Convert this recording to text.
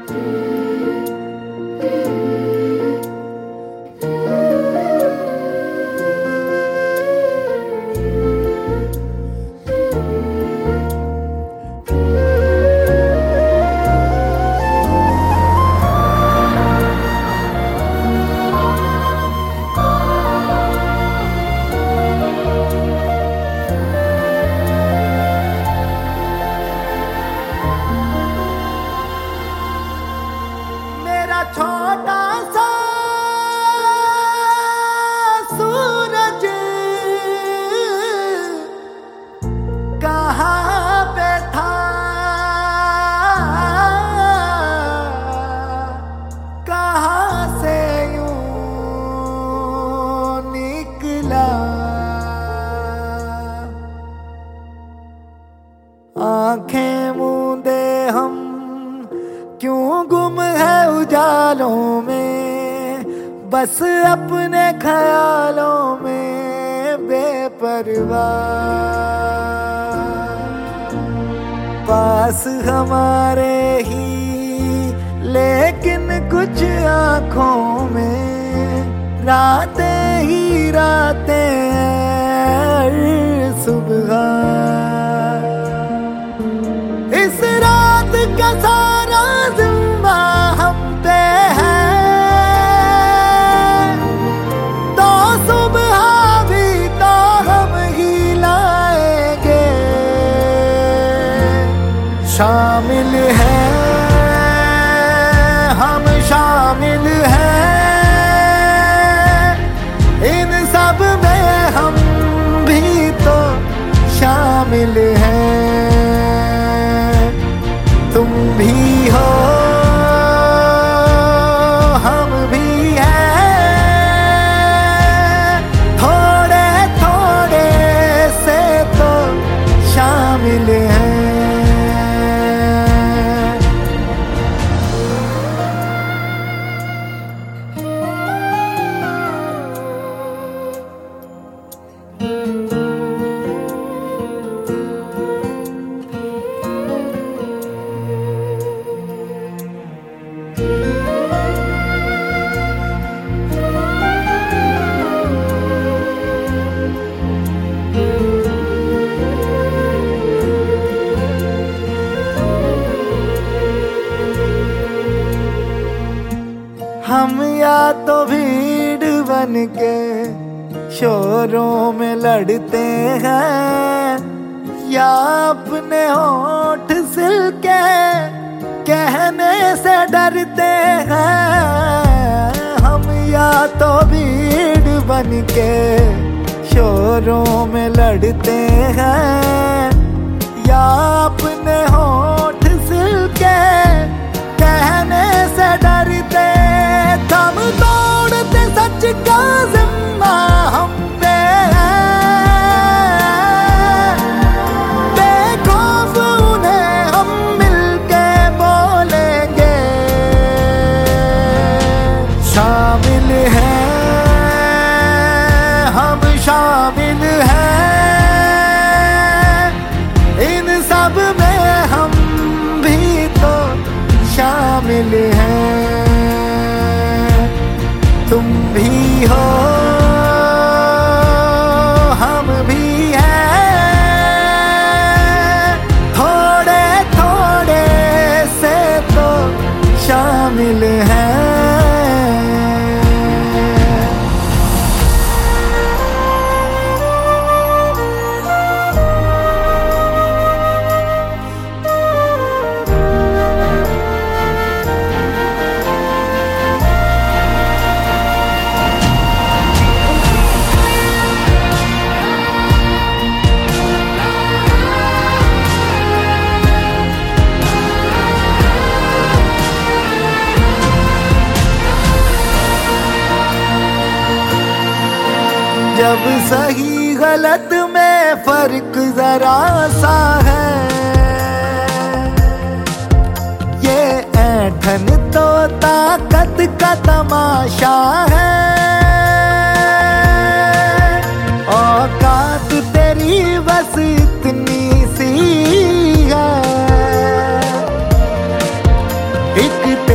छोटा सा सूरज कहाँ पे था, कहाँ से यूं निकला। आंखें मूंदे हम क्यों गुम है उजालों में, बस अपने ख्यालों में बेपरवाह। पास हमारे ही लेकिन कुछ आँखों में रातें ही रातें सुबह। इस रात का सारा जिम्मा हम पे है, तो सुबह भी तो हम ही लाएंगे। शामिल है हम, शामिल हैं इन सब में, हम भी तो शामिल हैं। तुम भी हो हम भी हैं, थोड़े थोड़े से तो शामिल हैं। हम या तो भीड़ बन के शोरों में लड़ते हैं, या अपने होठ सिलके कहने से डरते हैं। हम या तो भीड़ बन के शोरों में लड़ते हैं, या अपने होठ सिलके कहने से डरते। थम तोड़ते सच का जिम्मा हम पे है, बेखौफ उन्हें हम मिलके बोलेंगे। शामिल हैं हम, शामिल हैं इन सब में, हम भी तो शामिल हैं। तुम भी हो हम भी हैं, थोड़े थोड़े से तो शामिल हैं। जब सही गलत में फर्क जरा सा है, ये ऐंठन तो ताकत का तमाशा है। औकात तेरी बस इतनी सी है, एक